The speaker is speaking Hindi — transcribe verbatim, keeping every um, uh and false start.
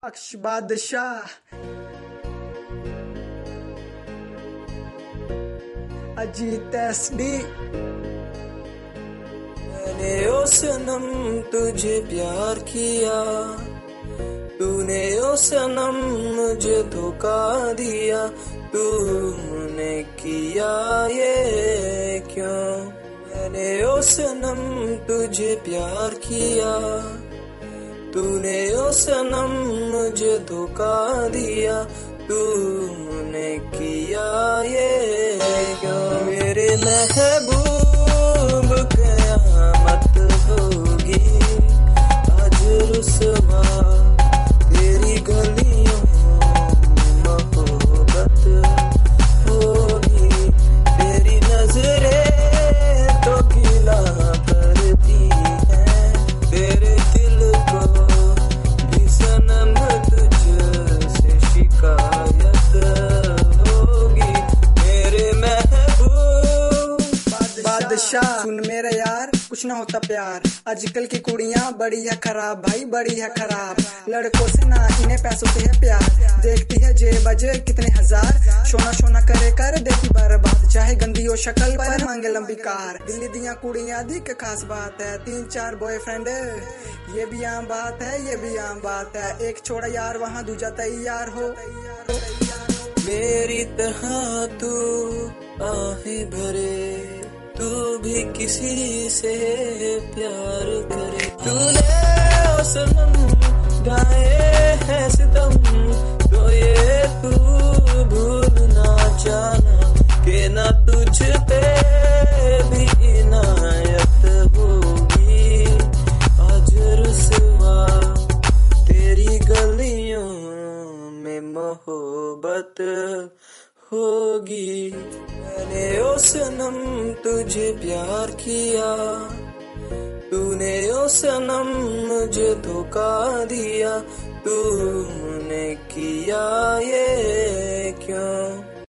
अक्ष बादशाह अजीत एसडी। मैंने ओ सनम तुझे प्यार किया, तूने ओ सनम मुझे धोखा दिया। तूने किया ये क्यों? मैंने ओ सनम तुझे प्यार किया, तूने ओ सनम मुझे धोखा दिया। तूने किया ये क्यों? मेरे महबूब क़यामत होगी आज रुसवा, तेरी गलियों में मोहब्बत होगी। तेरी नजरें तो गिला करती हैं, तेरे दिल को भी सनम तुझसे शिकायत होगी। मेरे महबूब बादशाह सुन मेरे यार, कुछ ना होता प्यार। आजकल की कुड़ियां बड़ी है खराब भाई, बड़ी है खराब। लड़कों से ना इन्हें पैसों से है प्यार, देखती है जेब अजय कितने हजार। शोना शोना करे कर देखी बर्बाद, चाहे गंदी हो शक्ल पर मांगे लंबी कार। दिल्ली दिया कुड़ियां दी के खास बात है, तीन चार बॉयफ्रेंड ये भी आम बात है, ये भी आम बात है। एक छोड़ा यार वहाँ दूजा तैयार हो। मेरी तरह तू आहे भरे, तू भी किसी से प्यार करे। तूने ओ सनम ढाए हैं सितम, तो ये तू भूल ना जाना कि ना तुझ पे भी इनायत होगी आज रुसवा। तेरी गलियों में मोहब्बत होगी। मैंने ओ सनम तुझे प्यार किया, तूने ओ सनम मुझे धोखा दिया। तूने किया ये क्यों?